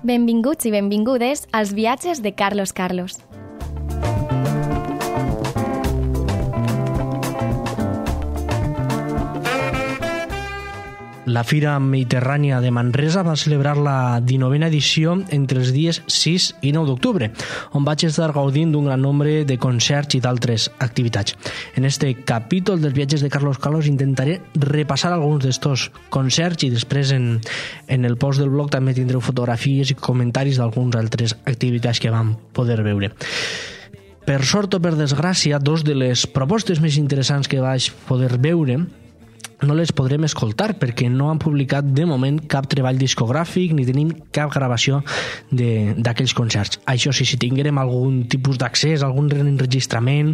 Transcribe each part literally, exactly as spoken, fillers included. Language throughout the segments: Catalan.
Benvinguts i benvingudes als viatges de Carlos Carlos. La Fira Mediterrània de Manresa va celebrar la dinovena edició entre els dies sis i nou d'octubre, on vaig estar gaudint d'un gran nombre de concerts i d'altres activitats. En este capítol dels viatges de Carlos Carlos intentaré repassar alguns d'estos concerts i després en, en el post del blog també tindreu fotografies i comentaris d'alguns altres activitats que vam poder veure. Per sort o per desgràcia, dos de les propostes més interessants que vaig poder veure no les podrem escoltar perquè no han publicat de moment cap treball discogràfic ni tenim cap gravació d'aquells concerts. Això sí, si tinguérem algun tipus d'accés, algun enregistrament,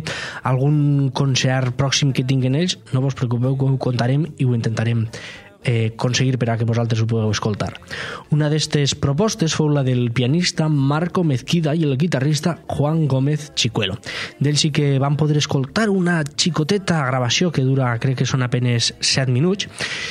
algun concert pròxim que tinguin ells, no vos preocupeu que ho contarem i ho intentarem Eh, aconseguir per a que vosaltres ho pugueu escoltar. Una d'aquestes propostes fou la del pianista Marco Mezquida i el guitarrista Juan Gómez Chicuelo. D'ells sí que vam poder escoltar una xicoteta gravació que dura, crec que són apenes set minuts,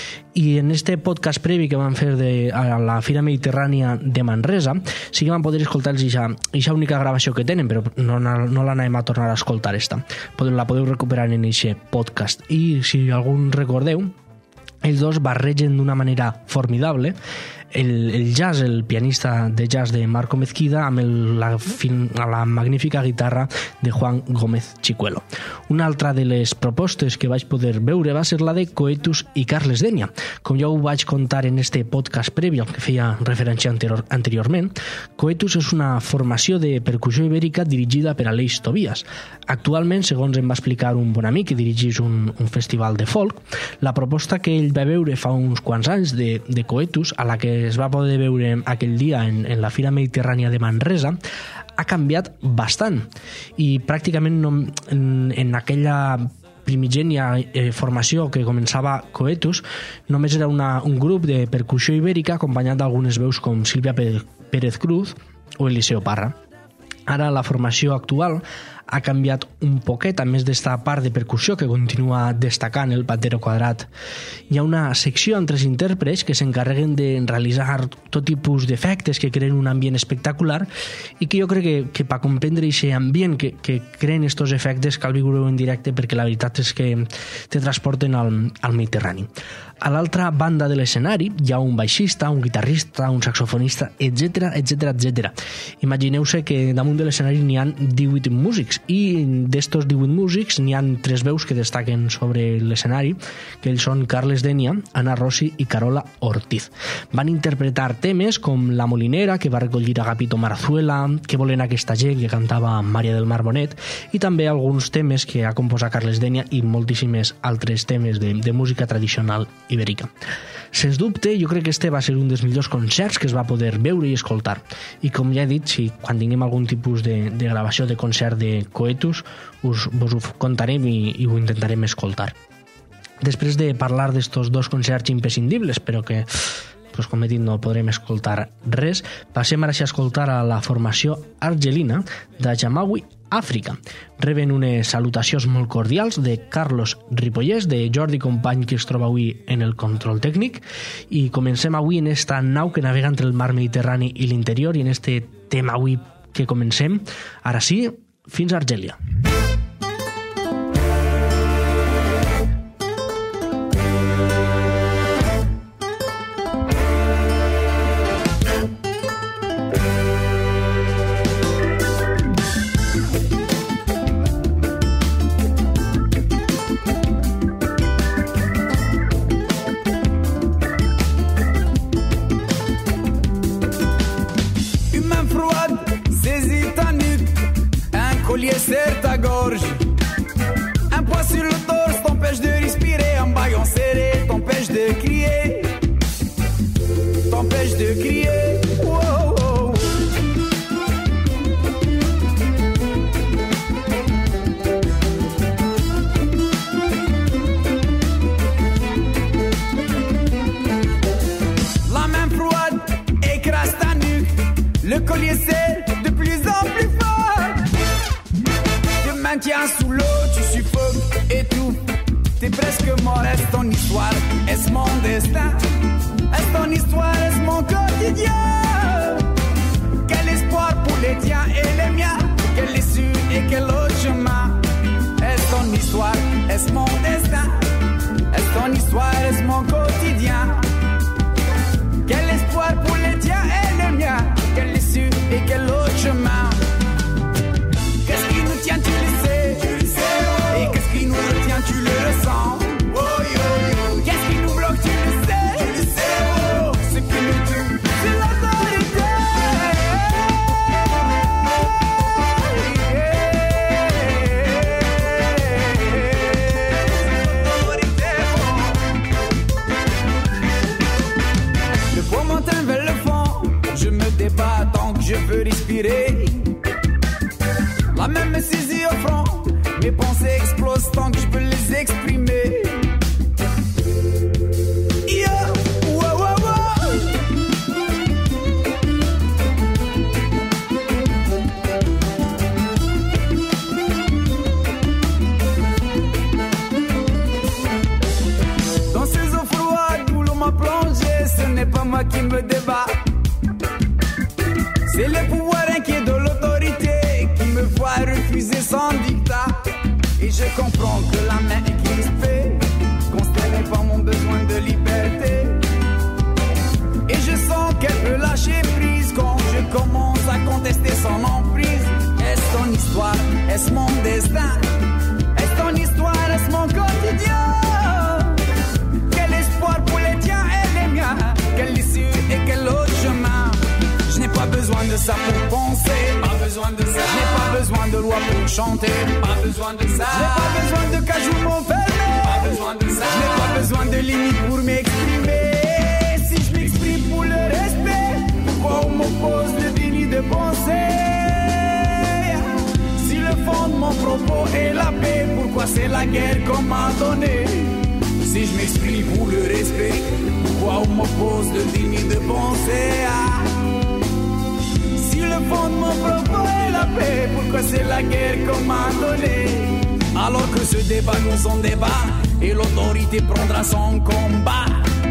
i en este podcast previ que vam fer de, a la Fira Mediterrània de Manresa sí que vam poder escoltar aquesta única gravació que tenen, però no, no l'anàvem a tornar a escoltar esta. La podeu recuperar en aquest podcast. I si algun recordeu, ells dos barregen d'una manera formidable el, el jazz, el pianista de jazz de Marco Mezquida amb el, la, la magnífica guitarra de Juan Gómez Chicuelo. Una altra de les propostes que vaig poder veure va ser la de Coetus i Carles Denia. Com ja ho vaig contar en este podcast previ al que feia referència anterior, anteriorment, Coetus és una formació de percussió ibèrica dirigida per Aleix Tobias. Actualment, segons em va explicar un bon amic que dirigís un, un festival de folk, la proposta que ell va veure fa uns quants anys de, de Coetus, a la que es va poder veure aquell dia en, en la Fira Mediterrània de Manresa, ha canviat bastant i pràcticament no, en, en aquella primigènia eh, formació que començava Coetus només era una, un grup de percussió ibèrica acompanyat d'algunes veus com Sílvia Pérez Cruz o Eliseo Parra. Ara la formació actual ha canviat un poquet, a més d'esta part de percussió que continua destacant el Pantero Quadrat. Hi ha una secció amb tres intèrprets que s'encarreguen de realitzar tot tipus d'efectes que creen un ambient espectacular i que jo crec que, que per comprendre aquest ambient que, que creen estos efectes cal viure-ho en directe perquè la veritat és que te transporten al, al Mediterrani. A l'altra banda de l'escenari hi ha un baixista, un guitarrista, un saxofonista, etcètera, etcètera, etcètera. Imagineu-se que damunt de l'escenari n'hi ha divuit músics i d'estos divuit músics n'hi ha tres veus que destaquen sobre l'escenari, que ells són Carles Denia, Ana Rossi i Carola Ortiz. Van interpretar temes com La Molinera, que va recollir Agapito Marzuela, Que volen aquesta gent, que cantava Maria del Mar Bonet, i també alguns temes que ha composat Carles Denia i moltíssimes altres temes de, de música tradicional ibèrica. Sens dubte, jo crec que este va ser un dels millors concerts que es va poder veure i escoltar. I com ja he dit, si quan tinguem algun tipus de, de gravació de concert de Coetus, us, vos ho contarem i, i ho intentarem escoltar. Després de parlar d'estos dos concerts imprescindibles, però que, pues, com he dit, no podrem escoltar res, passem ara a escoltar a la formació argelina de Jamawi Àfrica. Reben unes salutacions molt cordials de Carlos Ripollès, de Jordi Company, que es troba avui en el control tècnic, i comencem avui en esta nau que navega entre el mar Mediterrani i l'interior, i en este tema avui que comencem, ara sí, fins a Argèlia. Serre ta gorge, un poids sur le torse t'empêche de respirer, un baillon serré t'empêche de crier, t'empêche de crier. Wow, wow. La main froide écrase ta nuque, le collier serre de plus en plus fort. Maintiens sous l'eau, tu suffoques et tout. T'es presque mort, est-ce ton histoire? Est-ce mon destin? Est-ce ton histoire? Est-ce mon quotidien? les tiens et les miens? Quelle issue et quel autre chemin? Est-ce ton histoire? Est-ce mon destin? Est-ce ton histoire? Est-ce mon quotidien? Quel espoir pour les tiens et les miens? Quelle issue et quel autre chemin? Qu'est-ce qui nous tient, tu le sais? Tu le sais, oh. Et qu'est-ce qui nous retient, tu le ressens? Oh, yo, yo. Qu'est-ce qui nous bloque, tu le sais? Tu le sais, oh. Ce qui nous tue, c'est l'autorité. Le poids montagne vers le fond, je me débat tant que je veux respirer. La même me saisit au front, mes pensées explosent tant que je peux les exprimer. Yeah, wow, wow, wow. Dans ces eaux froides où l'on m'a plongé, ce n'est pas moi qui me débat. C'est le pouvoir inquiet de l'autorité qui me voit refuser son dictat. Et je comprends que la main est crispée, consternée par mon besoin de liberté. Et je sens qu'elle peut lâcher prise quand je commence à contester son emprise. Est-ce ton histoire? Est-ce mon destin? Est-ce ton histoire? Est-ce mon quotidien? Quel espoir pour les tiens et les miens? Quelle issue et quel autre chemin? Je n'ai pas besoin de ça pour penser, pas besoin de ça. Je n'ai pas besoin de loi pour chanter, pas besoin de ça. Je n'ai pas besoin de cajou m'enfermer, pas besoin de ça. Je n'ai pas besoin de limites pour m'exprimer. Si je m'exprime pour le respect, pourquoi on m'oppose le déni de penser? Si le fond de mon propos est la paix, pourquoi c'est la guerre qu'on m'a donnée? Si je m'exprime pour le respect, pourquoi on m'oppose le déni de penser? Le fond de mon propos est la paix, pourquoi c'est la guerre qu'on m'a donnée? Alors que ce débat nous en débat et l'autorité prendra son combat.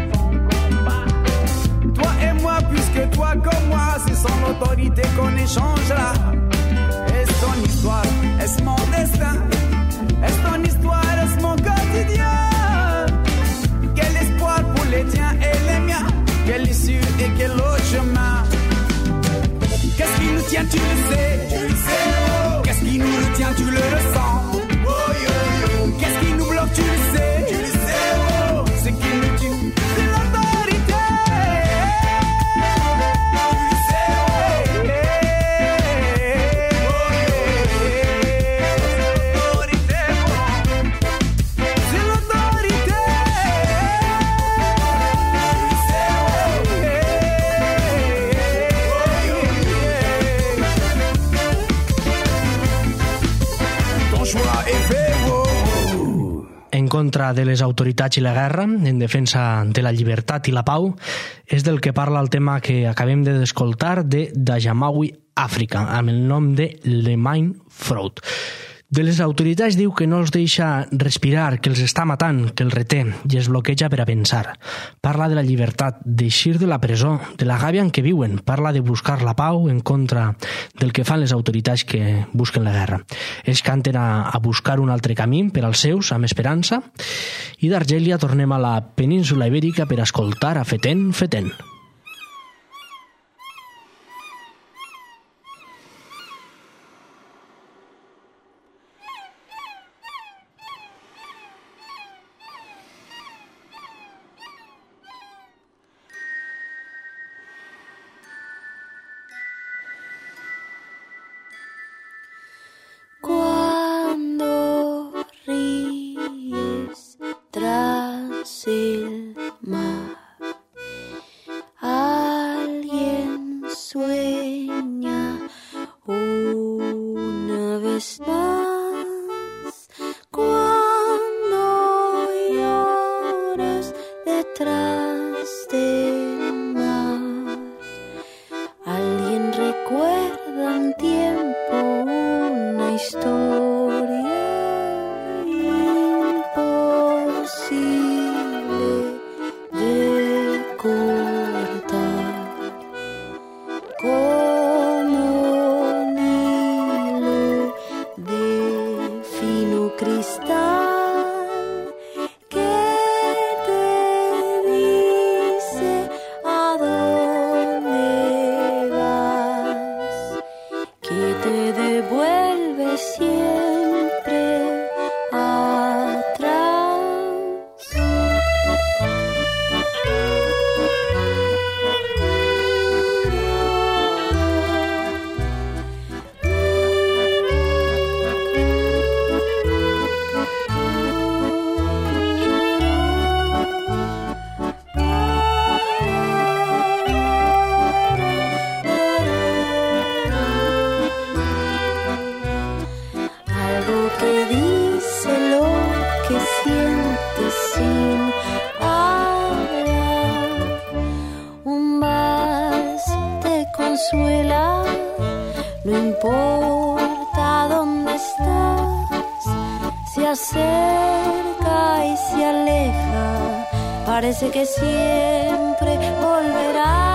Toi et moi, puisque toi comme moi, c'est son autorité qu'on échangera. Est-ce ton histoire? Est-ce mon destin? Est-ce ton histoire? Est-ce mon quotidien? Quel espoir pour les tiens et les miens? Quelle issue et quel autre chemin? Qu'est-ce qui nous tient, tu le sais, tu le sais, oh. Qu'est-ce qui nous retient, tu le ressens, oh, yo, yo. Qu'est-ce qui nous bloque, tu le sais, tu le sais, oh. Ce qui nous tue, c'est l'autorité. Tu le sais, oh. L'autorité, oh. C'est l'autorité. Tu le sais, oh. En contra de les autoritats i la guerra, en defensa de la llibertat i la pau, és del que parla el tema que acabem d'escoltar de Dajamawi Àfrica, amb el nom de Le Mind Fraud. De les autoritats diu que no els deixa respirar, que els està matant, que els reté i es bloqueja per a pensar. Parla de la llibertat, d'eixir de la presó, de la gàbia en què viuen. Parla de buscar la pau en contra del que fan les autoritats que busquen la guerra. Ells canten a, a buscar un altre camí per als seus, amb esperança. I d'Argèlia tornem a la península Ibèrica per escoltar a Feten Feten. acerca y se aleja, parece que siempre volverá.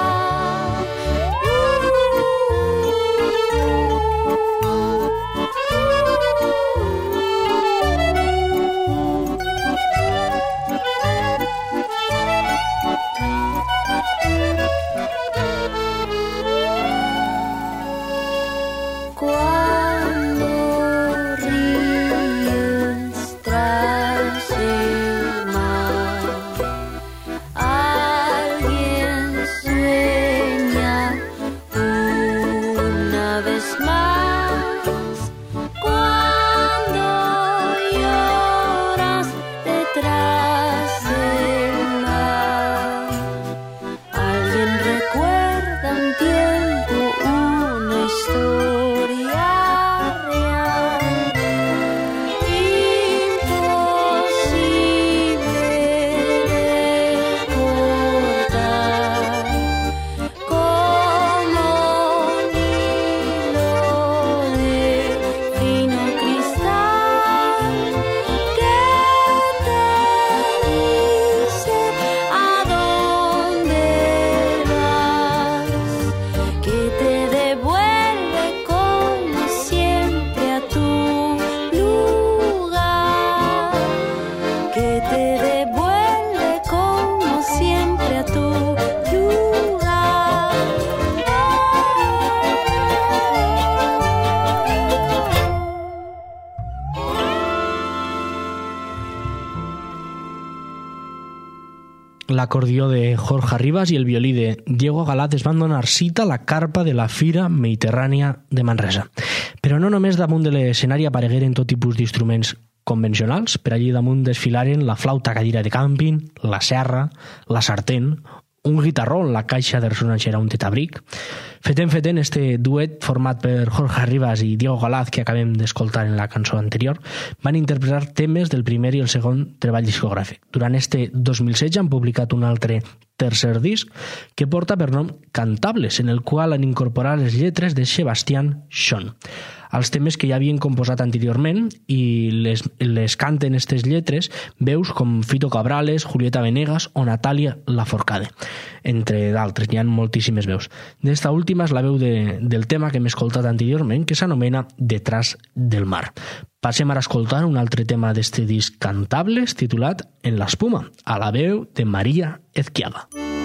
L'acordió de Jorge Ribas i el violí de Diego Galaz es van donar cita a la carpa de la Fira Mediterrània de Manresa. Però no només damunt de l'escenari aparegueren tot tipus d'instruments convencionals, per allí damunt desfilaren la flauta cadira de càmping, la serra, la sartén, un guitarró en la caixa de ressonància era un tetabric. Feten feten este duet format per Jorge Ribas i Diego Galaz que acabem d'escoltar en la cançó anterior van interpretar temes del primer i el segon treball discogràfic. Durant este dos mil setze han publicat un altre tercer disc que porta per nom Cantables, en el qual han incorporat les lletres de Sebastián Schon, els temes que ja havien composat anteriorment i les, les canten aquestes lletres veus com Fito Cabrales, Julieta Venegas o Natàlia Laforcade, entre d'altres, n'hi ha moltíssimes veus. D'esta última és la veu de, del tema que hem escoltat anteriorment, que s'anomena Detrás del mar. Passem ara a escoltar un altre tema d'este disc Cantables, titulat En la espuma, a la veu de María Ezquiaga.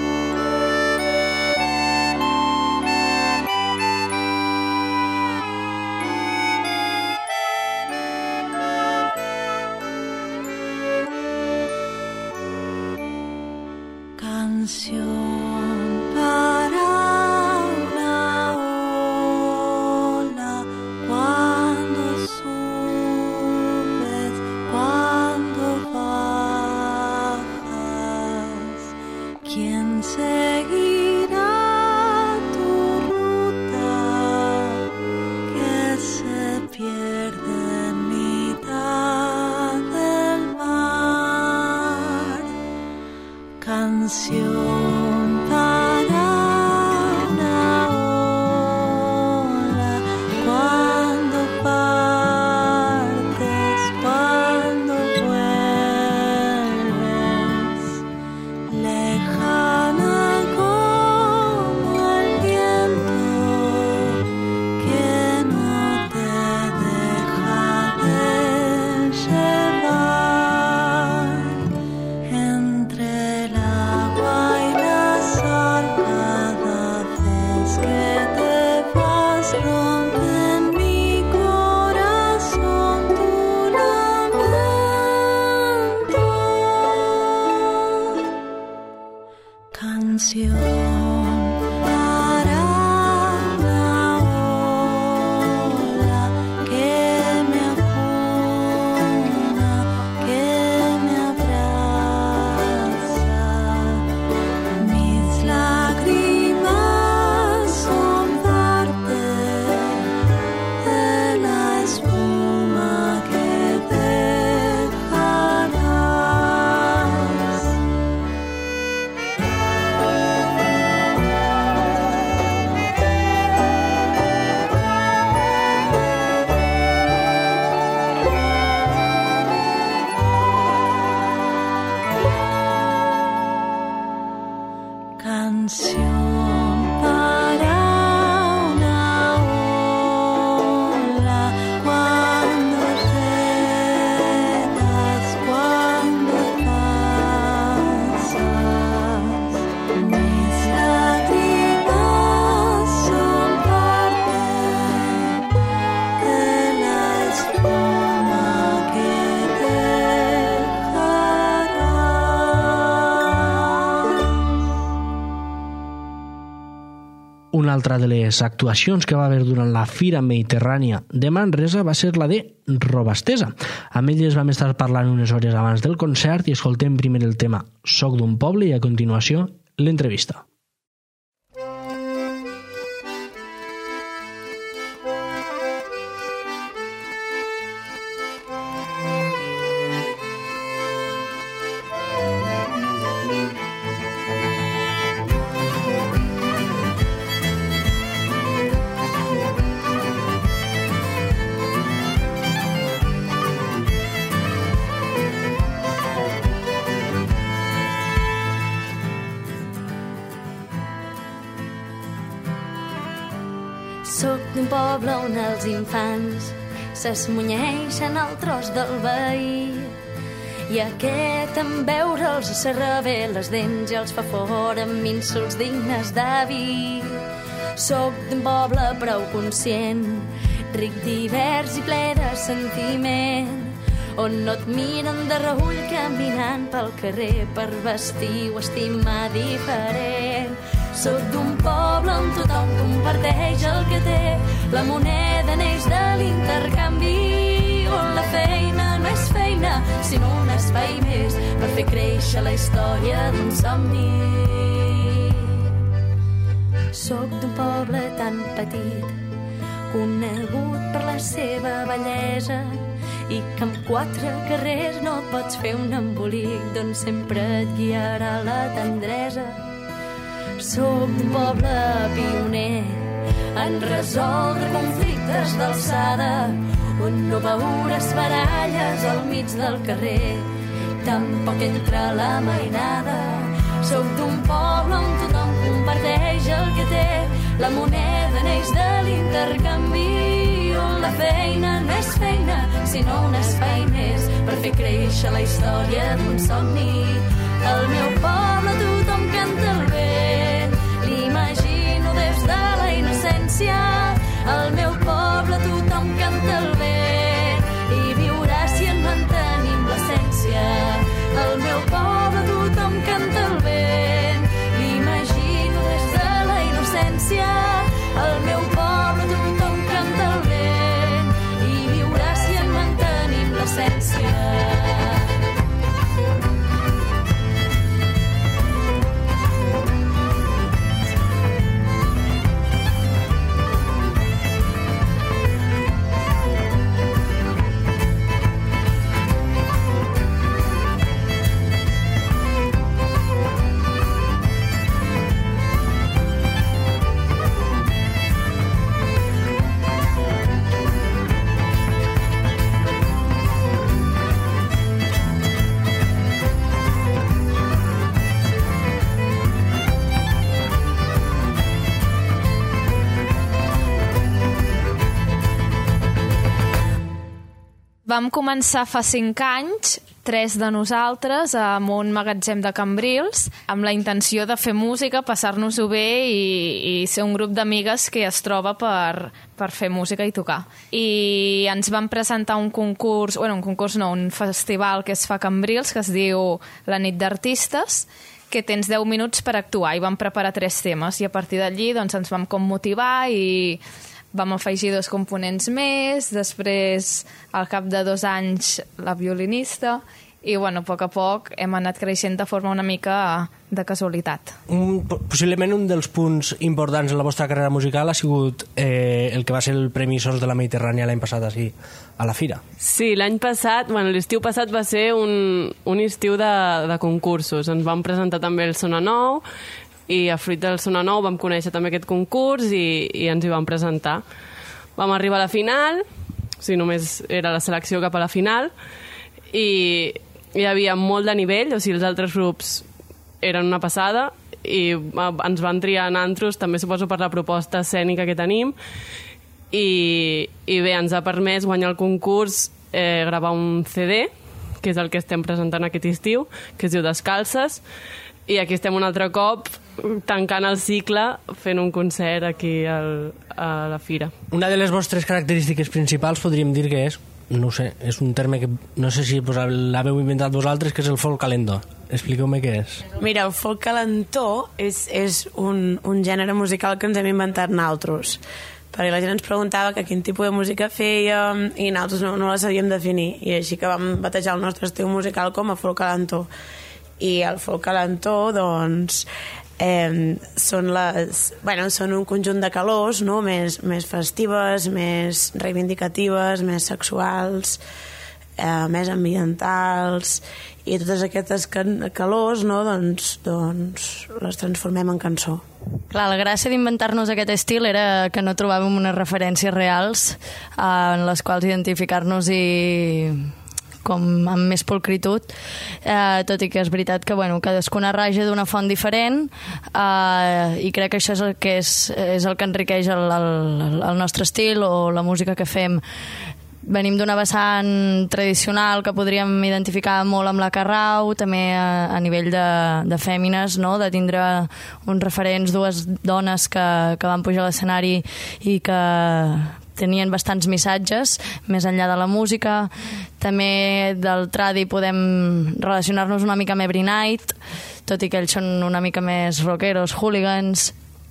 Canción para una ola cuando subes, cuando bajas. ¿Quién seguirá tu ruta que se pierde en mitad del mar? Canción para una ola cuando partes, cuando vuelves, lejana como el viento que no te deja de llevar entre el agua y la altra de les actuacions que va haver durant la Fira Mediterrània de Manresa va ser la de Robastesa. Amb elles vam estar parlant unes hores abans del concert i escoltem primer el tema Soc d'un poble i a continuació l'entrevista. Soc d'un poble on els infants s'esmunyeixen al tros del veí i aquest en veure'ls se revé les dents i els fa fora amb insults dignes d'avi. Soc d'un poble prou conscient, ric, divers i ple de sentiment, on no et miren de reüll caminant pel carrer per vestir o estimar diferent. Soc d'un poble on tothom comparteix el que té, la moneda neix de l'intercanvi, on la feina no és feina, sinó un espai més per fer créixer la història d'un somni. Soc d'un poble tan petit, conegut per la seva bellesa, i que amb quatre carrers no pots fer un embolic d'on sempre et guiarà la tendresa. Soc d'un poble pioner en resoldre conflictes d'alçada, on no veuràs baralles al mig del carrer, tampoc entre la mainada. Soc d'un poble on tothom comparteix el que té, la moneda neix de l'intercanvi, on la feina no és feina, sinó un espai més per fer créixer la història d'un somni. Al meu poble tothom canta el vent, l'imagino des de la innocència. Al meu poble tothom canta el vent i viurà si en mantenim l'essència. Al meu poble tothom canta el vent, l'imagino des de la innocència. Al meu poble tothom canta el vent i viurà si en mantenim l'essència. Vam començar fa cinc anys, tres de nosaltres, amb un magatzem de Cambrils, amb la intenció de fer música, passar-nos-ho bé i, i ser un grup d'amigues que es troba per, per fer música i tocar. I ens van presentar un concurs, bueno, un concurs no, un festival que es fa a Cambrils, que es diu La nit d'artistes, que tens deu minuts per actuar, i vam preparar tres temes, i a partir d'allí doncs, ens vam com motivar i vam afegir dos components més, després, al cap de dos anys, la violinista, i, bueno, a poc a poc hem anat creixent de forma una mica de casualitat. Un, possiblement un dels punts importants en la vostra carrera musical ha sigut eh, el que va ser el Premi Sons de la Mediterrània l'any passat, així, a la Fira. Sí, l'any passat, bueno, l'estiu passat va ser un, un estiu de, de concursos. Ens vam presentar també el Sona Nou, i a fruit del Sona Nou vam conèixer també aquest concurs i, i ens hi vam presentar. Vam arribar a la final, o sigui, només era la selecció cap a la final, i hi havia molt de nivell, o sigui, els altres grups eren una passada, i ens van triar en altres, també suposo per la proposta escènica que tenim, i, i bé, ens ha permès guanyar el concurs, eh, gravar un C D, que és el que estem presentant aquest estiu, que es diu Descalces, i aquí estem un altre cop tancant el cicle fent un concert aquí al, a la Fira. Una de les vostres característiques principals podríem dir que és no sé, és un terme que no sé si pues, l'haveu inventat vosaltres, que és el folk calentó. Expliqueu-me què és. Mira, el folk calentó és, és un, un gènere musical que ens hem inventat nosaltres, perquè la gent ens preguntava que quin tipus de música fèiem i nosaltres no, no la sabíem definir, i així que vam batejar el nostre estil musical com a folk calentó. I el folk calentó, doncs, eh, són, les, bueno, són un conjunt de calors, no? més, més festives, més reivindicatives, més sexuals, eh, més ambientals, i totes aquestes calors, no? doncs, doncs les transformem en cançó. Clar, la gràcia d'inventar-nos aquest estil era que no trobàvem unes referències reals eh, en les quals identificar-nos i com amb més pulcritud, eh, tot i que és veritat que bueno, cadascuna raja d'una font diferent, eh, i crec que això és el que, és, és el que enriqueix el, el, el nostre estil o la música que fem. Venim d'una vessant tradicional que podríem identificar molt amb la Carrau, també a, a nivell de, de fèmines, no? De tindre uns referents, dues dones que, que van pujar a l'escenari i que tenien bastants missatges més enllà de la música. També del tradi podem relacionar-nos una mica amb Every Night, tot i que ells són una mica més rockeros, hooligans.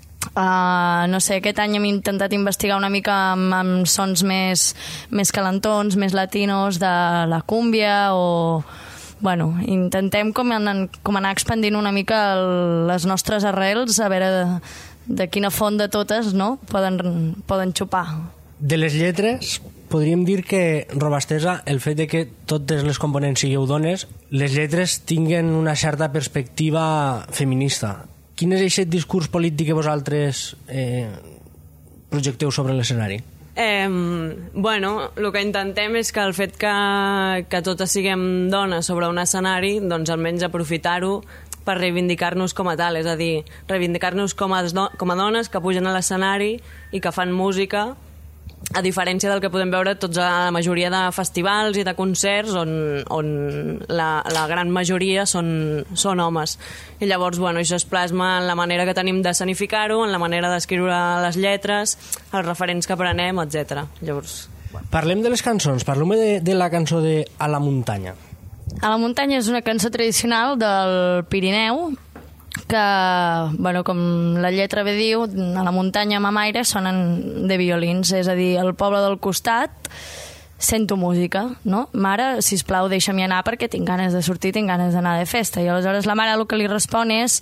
Uh, no sé, aquest any hem intentat investigar una mica amb, amb sons més, més calentons, més latinos, de la cúmbia, o bueno, intentem com anar, com anar expandint una mica el, les nostres arrels, a veure de, de quina font de totes, no? poden, poden xupar. De les lletres, podríem dir que Robastesa, el fet de que totes les components sigueu dones, les lletres tinguen una certa perspectiva feminista. Quin és aquest discurs polític que vosaltres eh, projecteu sobre l'escenari? Eh, bueno, el que intentem és que el fet que, que totes siguem dones sobre un escenari, doncs almenys aprofitar-ho per reivindicar-nos com a tal, és a dir, reivindicar-nos com a, com a dones que pugen a l'escenari i que fan música, a diferència del que podem veure tots a la majoria de festivals i de concerts on, on la, la gran majoria són, són homes. I llavors, bueno, això es plasma en la manera que tenim d'escenificar-ho, en la manera d'escriure les lletres, els referents que prenem, etcètera. Llavors... Parlem de les cançons, parlem de, de la cançó de A la muntanya. A la muntanya és una cançó tradicional del Pirineu, que, bueno, com la lletra bé diu, a la muntanya mamaire sonen de violins, és a dir, el poble del costat sento música, no? Mare, sisplau, deixa'm anar perquè tinc ganes de sortir, tinc ganes d'anar de festa. I aleshores la mare el que li respon és: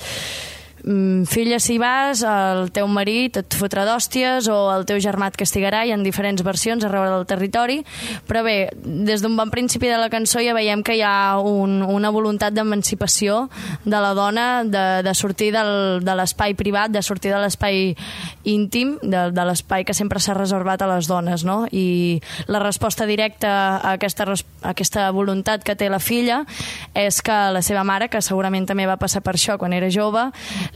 filla, si vas, el teu marit et fotrà d'hòsties o el teu germà et castigarà. Hi ha diferents versions arreu del territori, però bé, des d'un bon principi de la cançó ja veiem que hi ha un, una voluntat d'emancipació de la dona, de, de sortir del, de l'espai privat, de sortir de l'espai íntim, de, de l'espai que sempre s'ha reservat a les dones, no? I la resposta directa a aquesta, a aquesta voluntat que té la filla és que la seva mare, que segurament també va passar per això quan era jove,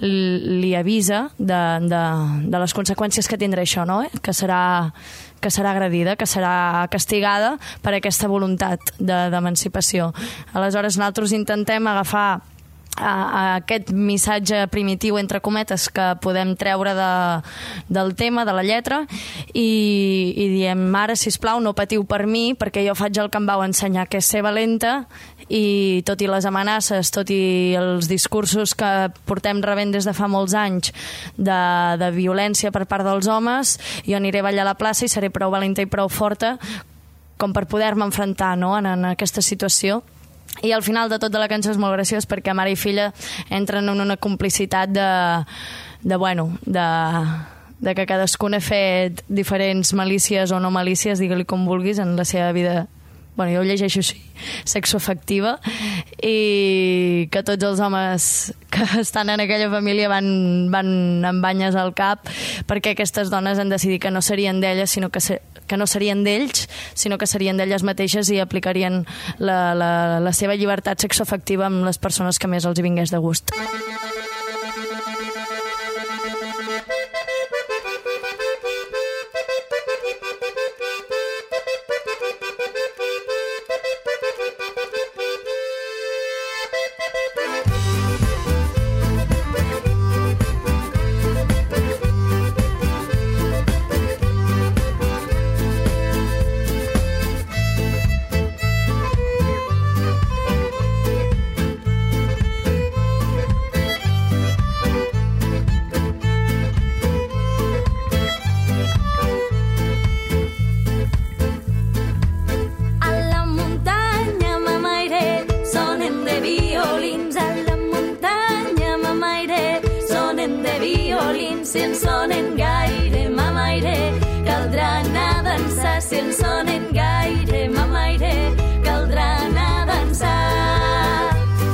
li avisa de, de, de les conseqüències que tindrà això, no? que, serà, que serà agredida, que serà castigada per aquesta voluntat d'emancipació. Aleshores nosaltres intentem agafar a, a aquest missatge primitiu, entre cometes, que podem treure de, del tema, de la lletra, i, i diem: mare, sisplau, no patiu per mi, perquè jo faig el que em vau ensenyar, que és ser valenta, i tot i les amenaces, tot i els discursos que portem rebent des de fa molts anys de, de violència per part dels homes, jo aniré a ballar a la plaça i seré prou valenta i prou forta com per poder-me enfrontar, no?, en, en aquesta situació. I al final de tota la cançó és molt graciós perquè mare i filla entren en una complicitat de, de bueno, de, de que cadascuna ha fet diferents malícies o no malícies, digue-li com vulguis, en la seva vida, bueno, jo ho llegeixo així, sexoafectiva, i que tots els homes que estan en aquella família van, van amb banyes al cap perquè aquestes dones han decidit que no serien d'elles, sinó que, se, que no serien d'ells, sinó que serien d'elles mateixes i aplicarien la, la, la seva llibertat sexoafectiva amb les persones que més els hi vingués de gust. si en sonen gaire, mamaire, caldrà anar a dansar. Si en sonen gaire, mamaire, caldrà anar a dansar.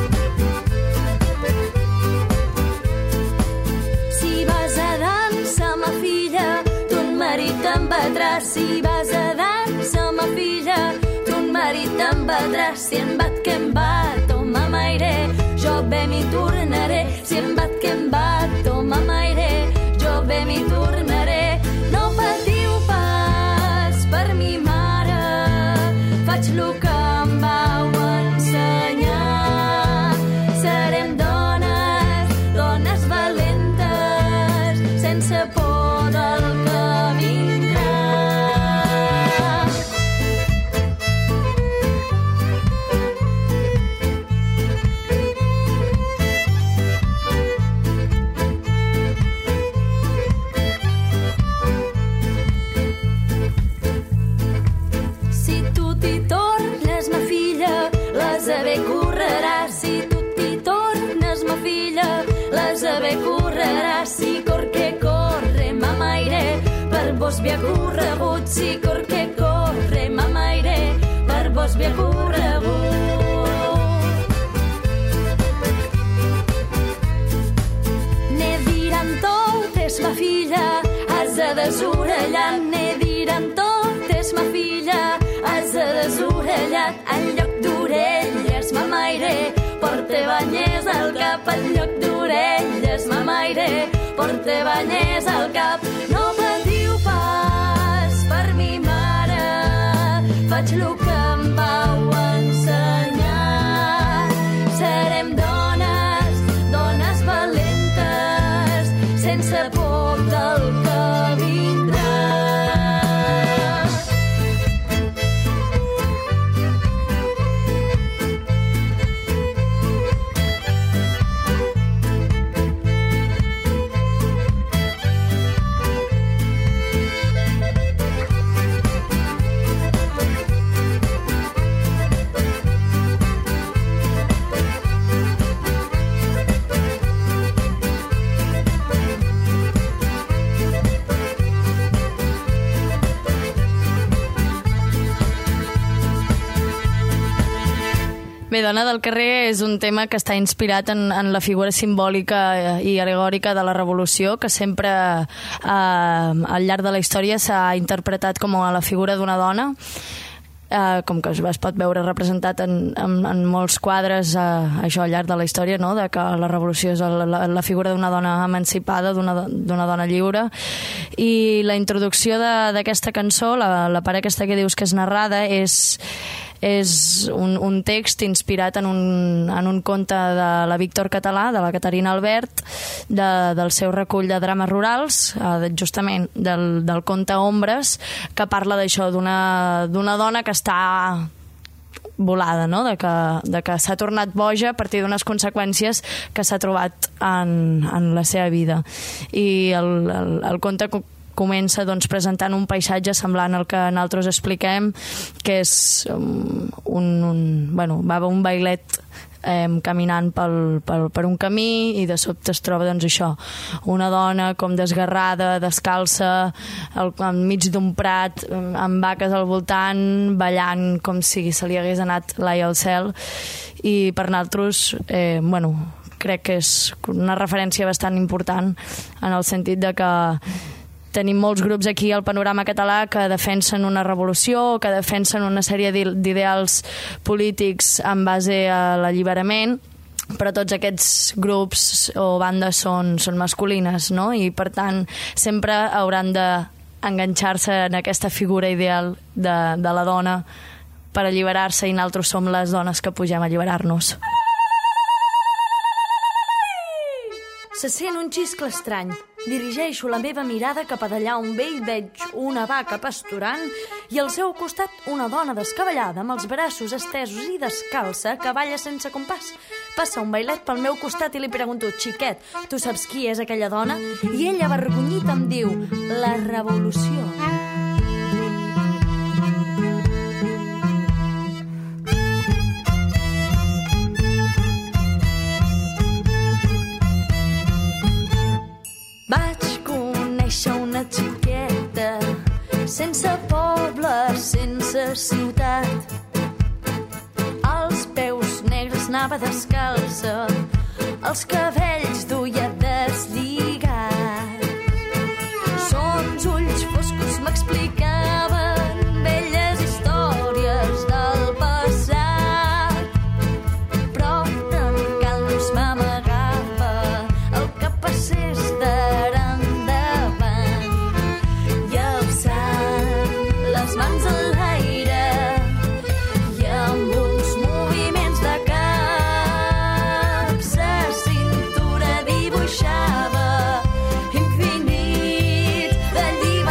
Si vas a dansa, ma filla, ton marit te'n batrà. Si vas a dansa, ma filla, ton marit te'n batrà. Si em bat que em bat, oh mamaire, jo bé m'hi tornaré. Si em bat que em bat, oh mamaire, jo bé m'hi tornaré. No patiu pas per mi mare, faig lo que em vau ensenyar. Serem dones, dones valentes, sense por del que vindrà. Si tu t'hi tornes, ma filla, les a bé correràs. Si tu t'hi tornes, ma filla, les a bé correràs. Si cor que corre, mamaire, per vos havia corregut. Si cor que corre, mamaire, per vos havia corregut. Ne diran totes, ma filla, has de desorellar. Ne diran totes, ma filla, has de desorellat. En lloc d'orelles, mamaire, porte banyes al cap. En lloc d'orelles, mamaire, porte banyes al cap. No patiu pas per mi mare, faig lo que em vau ensenyar. Serem dones, dones valentes, sense por del que vindrà. Bé, Dona del carrer és un tema que està inspirat en, en la figura simbòlica i alegòrica de la Revolució, que sempre eh, al llarg de la història s'ha interpretat com a la figura d'una dona, eh, com que es pot veure representat en, en, en molts quadres eh, això al llarg de la història, no? De que la Revolució és la, la, la figura d'una dona emancipada, d'una dona lliure. I la introducció d'aquesta cançó, la, la part aquesta que dius que és narrada, és és un, un text inspirat en un, en un conte de la Víctor Català, de la Caterina Albert, de, del seu recull de drames rurals, eh, justament del, del conte Ombres, que parla d'això, d'una d'una dona que està volada, no? de que, de que s'ha tornat boja a partir d'unes conseqüències que s'ha trobat en, en la seva vida. I el, el, el conte comença doncs, presentant un paisatge semblant al que nosaltres expliquem, que és um, un, un, bueno, va un bailet eh, caminant pel, pel, per un camí i de sobte es troba doncs, això, una dona com desgarrada, descalça, al, enmig d'un prat, amb vaques al voltant, ballant com si se li hagués anat l'aire al cel. I per nosaltres, eh, bueno, crec que és una referència bastant important en el sentit de que tenim molts grups aquí al panorama català que defensen una revolució, que defensen una sèrie d'ideals polítics en base a l'alliberament, però tots aquests grups o bandes són, són masculines, no? I per tant sempre hauran d'enganxar-se en aquesta figura ideal de, de la dona per alliberar-se, i nosaltres som les dones que pugem a alliberar-nos. Se sent un xiscle estrany. Dirigeixo la meva mirada cap a d'allà on ve i veig una vaca pasturant i al seu costat una dona descabellada amb els braços estesos i descalça que balla sense compàs. Passa un bailet pel meu costat i li pregunto: xiquet, tu saps qui és aquella dona? I ella, avergonyit, em diu: la revolució. Vaig anava descalça, els cabells duia deslligats. Sons ulls foscos m'explicaven velles històries del passat, però trencant-los m'amagava el que passés d'ara endavant. I alçant les mans a l'aire i amb uns moviments de cap, sa cintura dibuixava infinit de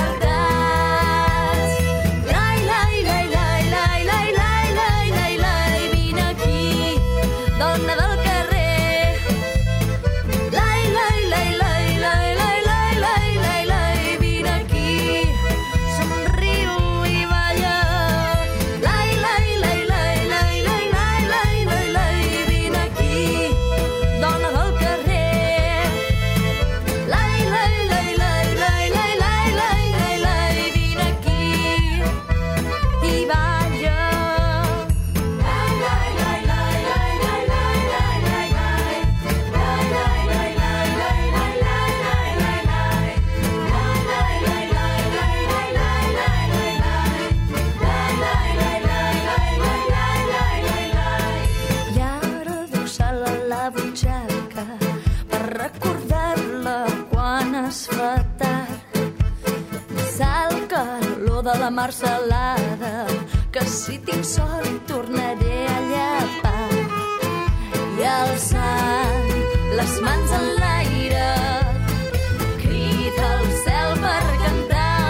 llibertats. Lai, lai, lai, lai, lai, lai, lai, lai, lai, lai, vine aquí, dona del carrer. Lai, lai, lai, lai, lai, lai, lai, lai, lai, lai, vine aquí, somriu i balla. Lai, lai, lai, lai, lai, lai, lai, lai, lai, lai, vine aquí, dona del carrer. Lai, lai, lai, lai, lai, lai, lai, lai, lai, lai, vine aquí i balla. Lai, lai, lai, lai, lai, lai, lai, lai, lai, lai. Lai, lai, lai, lai, lai, lai, lai, lai, lai, lai. Lai, lai, lai, lai, lai, lai, lai, lai, lai, lai. Lai, lai, lai, lai, lai, lai, lai, lai, lai, lai. I ara deu sal a la butxaca per recordar-la quan es fa tard. Sal calor de la mar salada, que si tinc sort tornaré a llapar. I alçant les mans en l'aire, crida al cel per cantar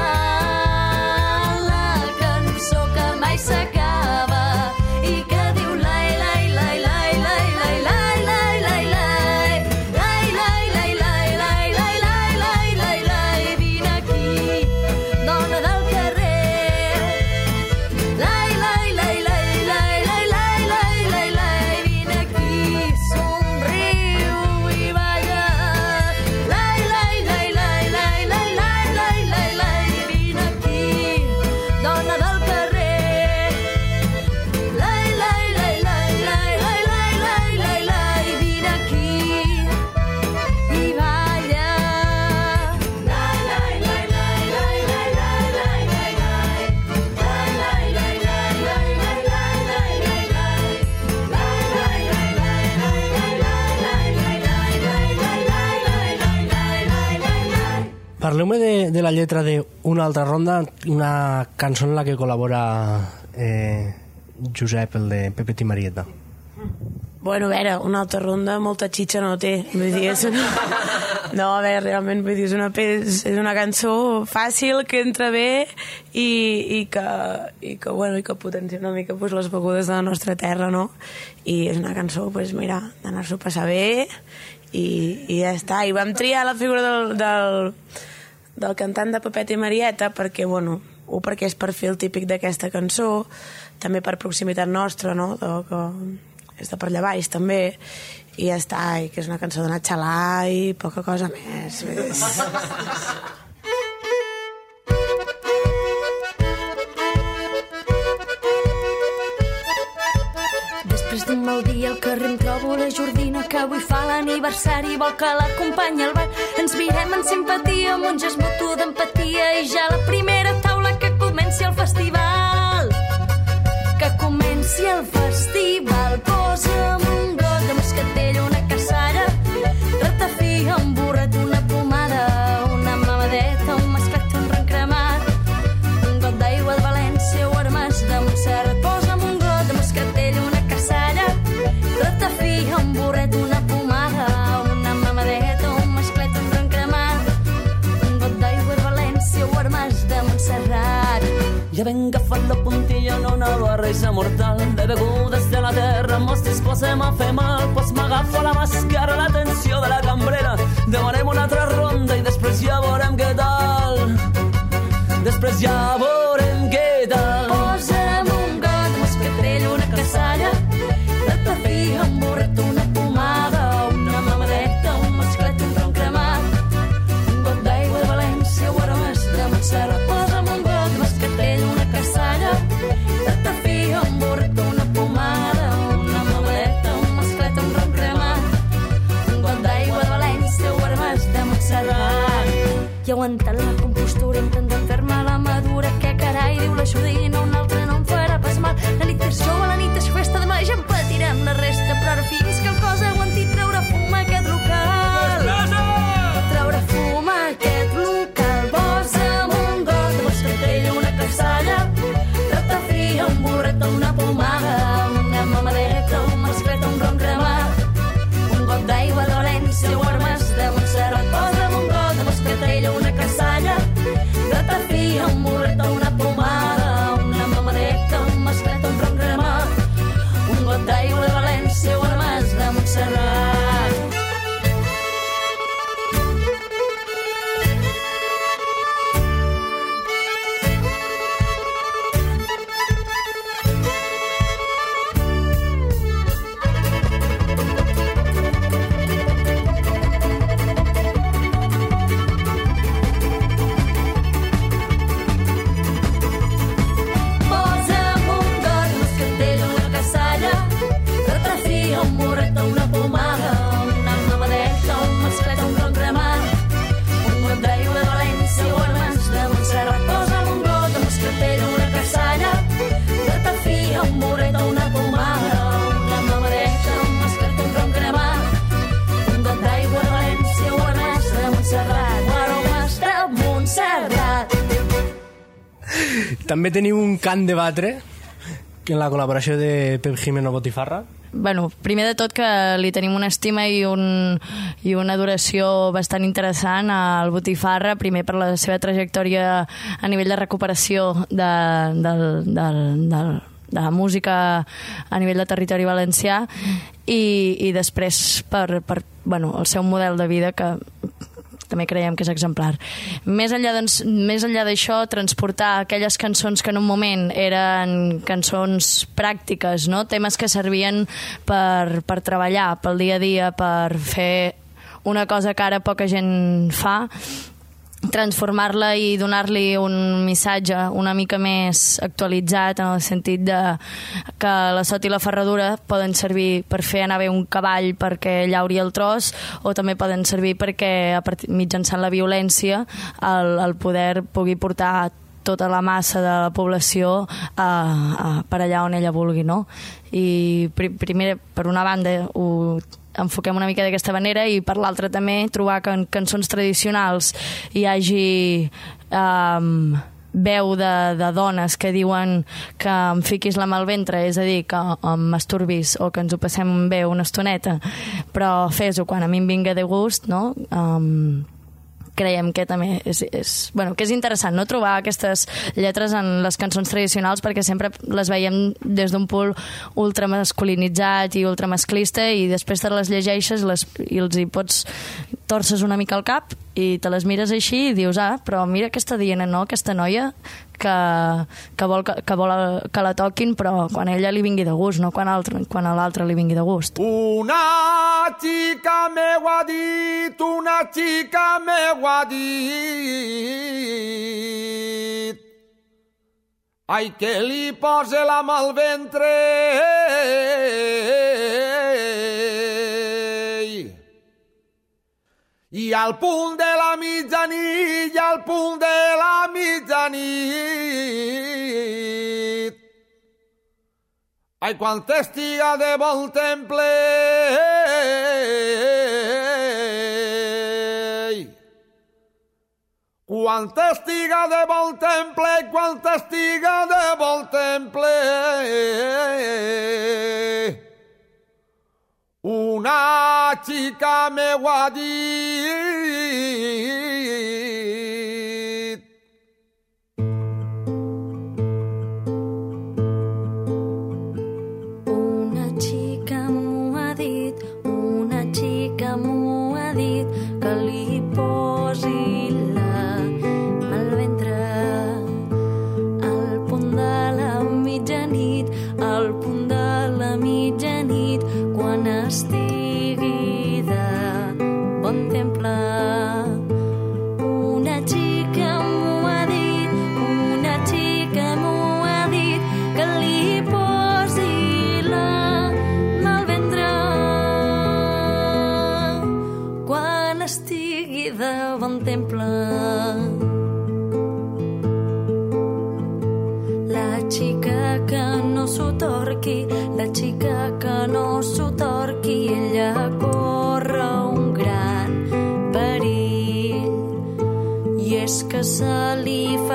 la cançó que mai s'acaba i que diu lai, lai, lai, lai, lai, lai, lai, lai, lai, lai. Lai, lai, lai, lai, lai, lai, lai, lai, lai, lai, vine aquí, dona del carrer. Lai, lai, lai, lai, lai, lai, lai, lai, lai, lai, vine aquí, somriu i balla. Lai, lai, lai, lai, lai, lai, lai, lai, lai, lai, vine aquí, dona del carrer. Lai, lai, lai, lai, lai, lai, lai, lai, lai, lai, vine aquí i balla. Lai, lai, lai, lai, lai, lai, lai, lai, lai, lai. Lai, lai, lai, lai, lai, lai, lai, lai, lai, lai. Lai, lai, lai, lai, lai, lai, lai, lai, lai, lai, lai, lai, lai, lai, lai, lai, lai. Parleu-me de, de la lletra d'Una altra ronda, una cançó en la que col·labora eh, Josep, el de Pepet i Marieta. Bueno, a veure, una altra ronda molta xitxa no té. Vull dir, és una... No, a veure, realment, vull dir, és una, és, és una cançó fàcil, que entra bé i, i, que, i, que, bueno, i que potencia una mica pues, les begudes de la nostra terra, no? I és una cançó, pues, mira, d'anar-s'ho a passar bé i, i ja està. I vam triar la figura del, del, del cantant de Pepet i Marieta perquè, bueno, un perquè és perfil típic d'aquesta cançó, també per proximitat nostra, no?, de, que és de per allà baix també, i ja està, i que és una cançó d'anar a xalar i poca cosa més. Després d'un mal dia al carrer em trobo la Jordina, que avui fa l'aniversari, vol que l'acompanyi al bar. Ens mirem en simpatia, amb un gest mutu d'empatia, i ja la primera taula que comenci el festival. Que comenci el festival. Posa'm un got de moscatell, una cassalla, ratafia, un burret, una pomada, una mamadeta, un masclet, un rencremat, un got d'aigua de València o Armes de Montserrat. Posa'm un got de moscatell, una cassalla, ratafia, un burret, una pomada, una mamadeta, un masclet, un rencremat, un got d'aigua de València o Armes de Montserrat. Ja ben agafat la puntilla en una barreja mortal de begudes de la terra, mos disposem a fer mal, pues m'agafa la màscara, l'atenció de la cambrera, demanem una altra ronda i després ja veurem què tal. Després ja veurem què tal. Posa'm un got de moscatell, una cassalla, ratafia, un burret, una pomada, una mamadeta, un masclet, un ron cremat, un got d'aigua de València o Armes de Montserrat. Posa'm un got de moscatell, una cassalla, ratafia, un burret, una pomada, una mamadeta, un masclet, aguantant la compostura, intentant fer-me la madura. Què carai, diu la Judina, un altre no em farà pas mal. La nit és jove, la nit és festa, demà ja en patirem la resta, però ara fins que el cos aguanti treure fum a aquest local. Treure fum a aquest local. Bos amb un got, de moscatell, una cassalla, ratafia, un burret o una pomada, una mamadeta, un masclet, un ron cremat, un got d'aigua de València o armes de Montserrat. Bos amb un got, de moscatell, una cassalla, ratafia, un burret o una pomada, una mamadeta, un masclet, un ron cremat, un got d'aigua de València o armes de Montserrat. També teniu un cant de batre, que en la col·laboració de Pep Jimeno Botifarra. Bueno, primer de tot que li tenim una estima i, un, i una adoració bastant interessant al Botifarra, primer per la seva trajectòria a nivell de recuperació de, del, del, del, de la música a nivell de territori valencià i, i després per, per bueno, el seu model de vida que també creiem que és exemplar. Més enllà doncs, més enllà d'això, transportar aquelles cançons que en un moment eren cançons pràctiques, no? Temes que servien per, per treballar, pel dia a dia, per fer una cosa que ara poca gent fa, transformar-la i donar-li un missatge una mica més actualitzat, en el sentit de que la sot i la ferradura poden servir per fer anar bé un cavall perquè llauri el tros, o també poden servir perquè mitjançant la violència el, el poder pugui portar tota la massa de la població a, a, per allà on ella vulgui, no? I pri, primer, per una banda, ho enfoquem una mica d'aquesta manera, i per l'altra també trobar que en cançons tradicionals hi hagi um, veu de, de dones que diuen que em fiquis la mà al ventre, és a dir, que em masturbis o que ens ho passem bé una estoneta, però fes-ho quan a mi em vinga de gust, no? Um, creiem que també és, és, bueno, que és interessant, no?, trobar aquestes lletres en les cançons tradicionals, perquè sempre les veiem des d'un punt ultramasculinitzat i ultramasclista, i després te les llegeixes les, i els hi pots torces una mica al cap i te les mires així i dius, ah, però mira què està dient, no?, aquesta noia que, que, vol, que, que vol que la toquin, però quan a ella li vingui de gust, no quan, altre, quan a l'altre li vingui de gust. Una xica m'ho ha dit, una xica m'ho ha dit, ai, que li posa la mà al ventre, i al punt de la mitjanit, i al punt de la mitjanit, ai, quan estiga de bon temple, quan estiga de bon temple, quan estiga de bon temple, una xica m'ho ha dit. Una xica m'ho ha dit, una xica m'ho ha dit, que li posi la mà al ventre, al punt de la mitjanit, al punt de la mitjanit, quan estigui de bon temple. Una xica m'ho ha dit, una xica m'ho ha dit, que li posi la mà al ventre, quan estigui de bon temple.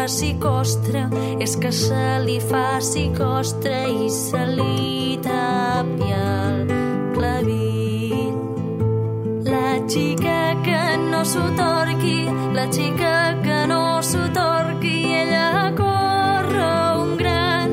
faci costra, és que se li faci costra i se li tapi el clavill. La xica que no s'otorgui, la xica que no s'otorgui, ella corre un gran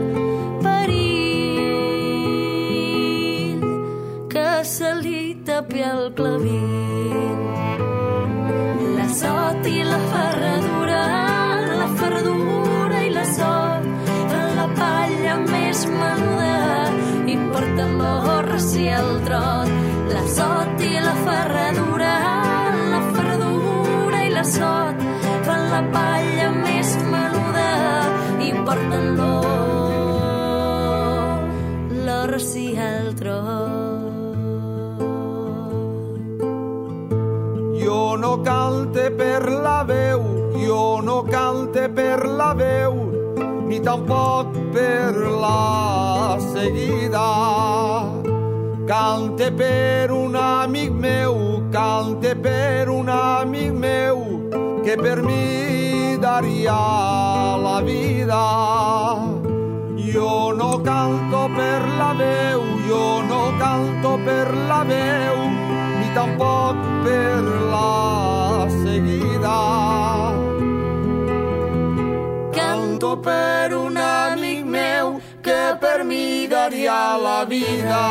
perill, que se li tapi el clavill. La sot i la ferradura, la ferradura i la sot, fan la palla més menuda i porten l'orres i el trot. La sot i la ferradura, la ferradura i la sot, fan la palla més menuda i porten l'orres i el trot. Jo no cante per la veu, jo no cante per la veu, ni tampoc per la seguida. Cante per un amic meu, cante per un amic meu, que per mi daria la vida. Jo no canto per la veu, jo no canto per la veu, ni tampoc per la seguida. Canto per un amic meu que per mi daria la vida.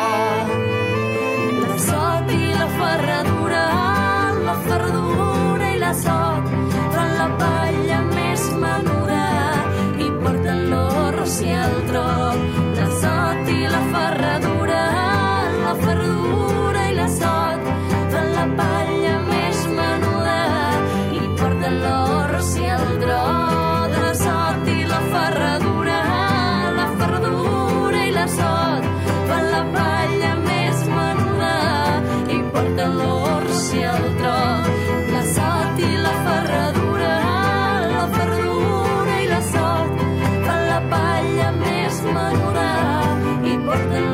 La sot i la ferradura, la ferradura i la sot, fan la palla més menuda i porten l'orres i el trot. La sot i la ferradura, la ferradura i la sot, fan la palla més menuda i porten l'orres i el trot. La sot i la ferradura, la ferradura i la sot, fan la palla més menuda i porten l'orres i el trot. La sot i la ferradura, la ferradura i la sot, fan la palla més menuda i porten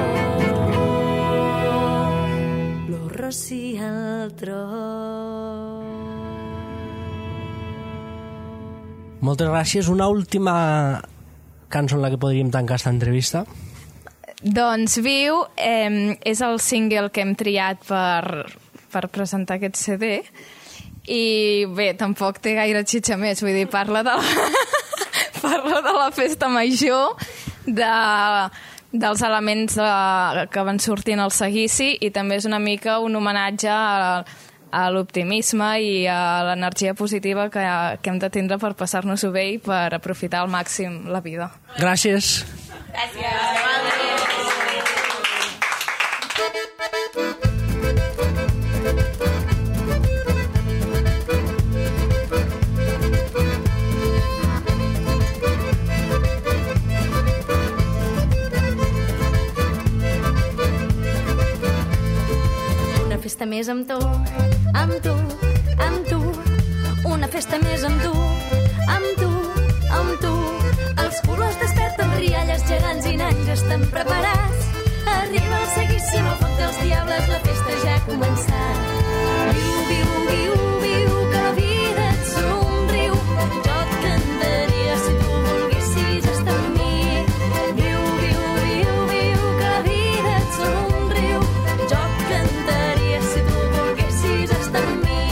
l'orres i el trot. Moltes gràcies. Una última cançó en la que podríem tancar aquesta entrevista. Doncs Viu eh, és el single que hem triat per, per presentar aquest C D i bé, tampoc té gaire xitxa més, vull dir, parla de la, parla de la festa major, de, dels elements de, que van sortint al seguici i també és una mica un homenatge a, a l'optimisme i a l'energia positiva que, que hem de tindre per passar-nos-ho bé i per aprofitar al màxim la vida. Gràcies. Una festa més amb tu, amb tu, amb tu. Una festa més amb tu, amb tu, amb tu. Els colors desperten rialles gegants i nans estan preparats. Arriba el seguici amb el foc dels diables, la festa ja ha començat. Viu, viu, viu, viu, que la vida et somriu. Jo et cantaria si tu volguessis estar amb mi. Viu, viu, viu, viu, que la vida et somriu. Jo et cantaria si tu volguessis estar amb mi.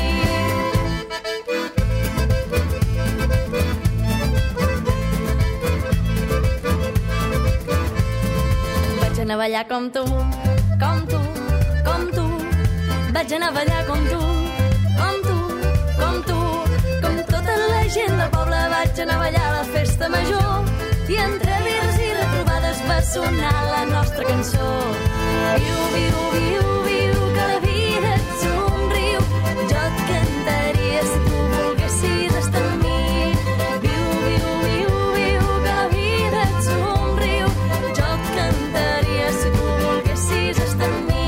Vaig anar a ballar com tu, com tu, com tu. Vaig anar a ballar com tu, com tu, com tu. Com tota la gent del poble vaig anar a ballar a la festa major. I entre virs i retrobades va sonar la nostra cançó. Viu, viu, viu, viu, que la vida et somriu. Jo et cantaria si tu volguessis estar amb mi. Viu, viu, viu, viu, que la vida et somriu. Jo et cantaria si tu volguessis estar amb mi.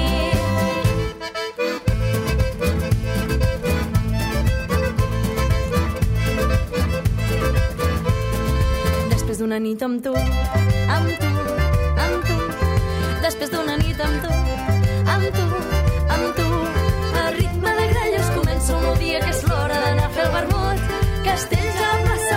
Després d'una nit amb tu, amb tu, amb tu. Després d'una nit amb tu, amb tu, amb tu. A ritme de gralles comença un nou dia que és l'hora d'anar a fer el vermut. Castells a la plaça, la faixa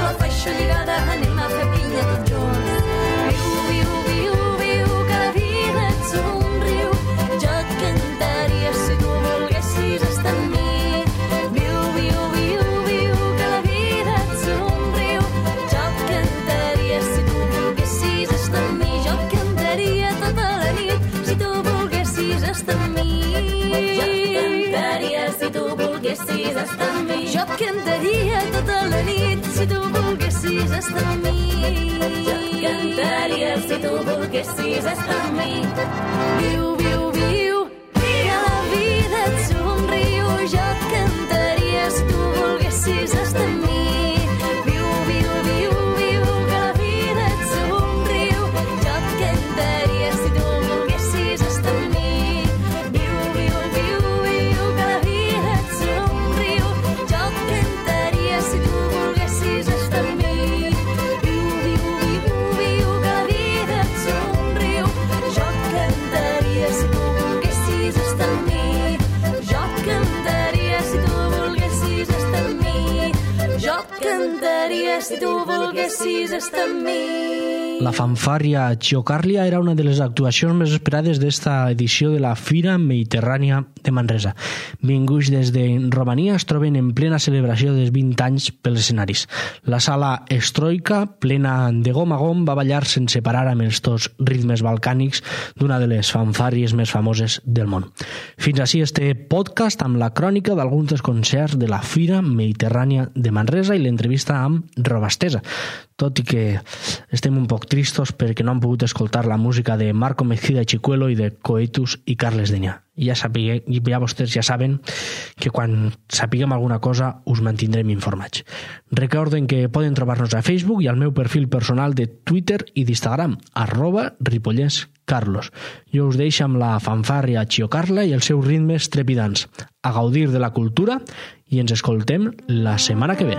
deixo lligada, anem a fer pinya tots junts. Viu, viu, viu, viu, que la vida ets un riu. Jo et cantaria si tu volguessis estar amb mi. Viu, viu, viu, viu, que la vida ets un riu. Jo et cantaria si tu volguessis estar amb mi. Jo et cantaria tota la nit si tu volguessis estar amb mi. Jo et cantaria si tu volguessis estar amb mi. Jo et cantaria tota la nit si tu volguessis estar amb mi. Jo et cantaria si tu volguessis estar amb mi. Viu, viu, viu, que la vida ets un riu. Jo et cantaria si tu volguessis estar amb mi. Viu, viu, viu, viu, que la vida ets un riu. Jo et cantaria si tu volguessis estar amb mi. Viu, viu, viu, viu, que la vida ets un riu. Jo et cantaria si tu volguessis estar amb mi. Viu, viu, viu, viu, que la vida ets un riu. Jo et cantaria si tu volguessis estar amb mi. Jo et cantaria si tu volguessis estar amb mi. Jo et cantaria si tu volguessis estar amb mi. La fanfària Xiocarlia era una de les actuacions més esperades d'esta edició de la Fira Mediterrània de Manresa. Vinguts des de Romania es troben en plena celebració dels vint anys pels escenaris. La sala Estroika, plena de gom a gom, va ballar sense parar amb els tots ritmes balcànics d'una de les fanfàries més famoses del món. Fins així este podcast amb la crònica d'alguns dels concerts de la Fira Mediterrània de Manresa i l'entrevista amb Robastesa. Tot i que estem un poc tristos perquè no han pogut escoltar la música de Marco Mejida i Chicuelo i de Coetus i Carles Deñà. Ja sapigueu, ja vostès ja saben que quan sapiguem alguna cosa us mantindrem informats. Recorden que poden trobar-nos a Facebook i al meu perfil personal de Twitter i d'Instagram, arroba Ripollès Carlos. Jo us deixo amb la fanfària Xiocarlia i els seus ritmes trepidants. A gaudir de la cultura i ens escoltem la setmana que ve.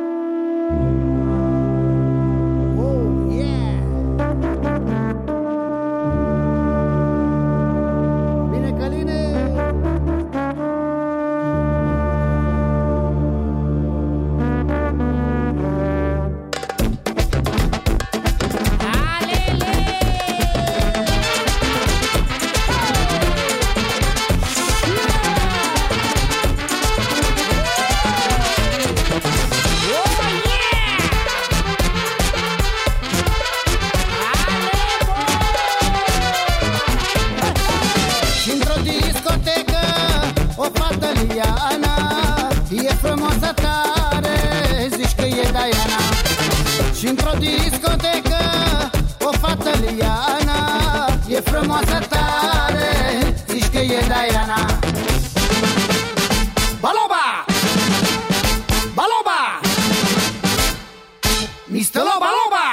Într-o discotecă, o fată liana e frumoasă tare, zici că e Diana. Baloba! Baloba! mister Loba Loba!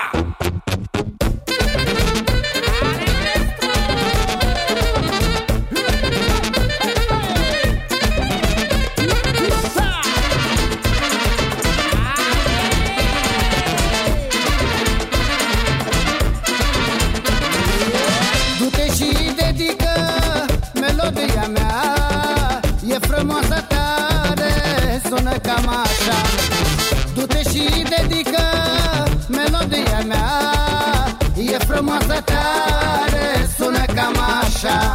Melodia mea e frumoasă tare, sună cam așa. Du-te și dedică, melodia mea e frumoasă tare, sună cam așa.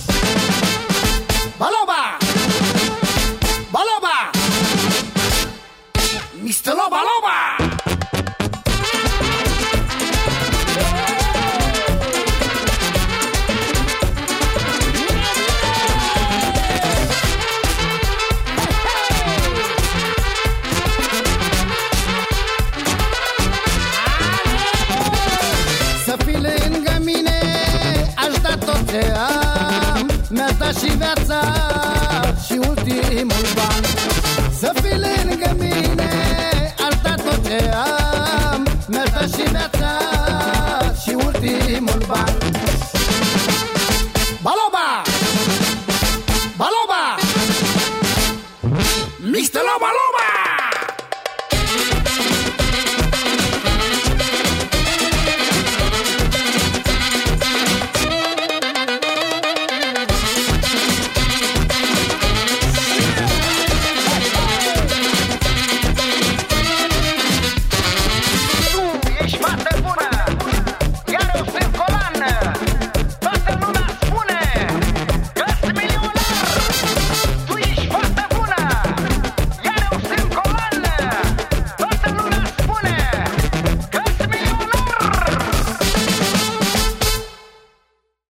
Baloba! Baloba! mister Loba Loba! Ce am, mi-aș da și viața și ultimul ban. Să fii lângă mine, aș da tot ce am, mi-aș da și viața și ultimul ban. Baloba! Baloba! mister Loba Loba!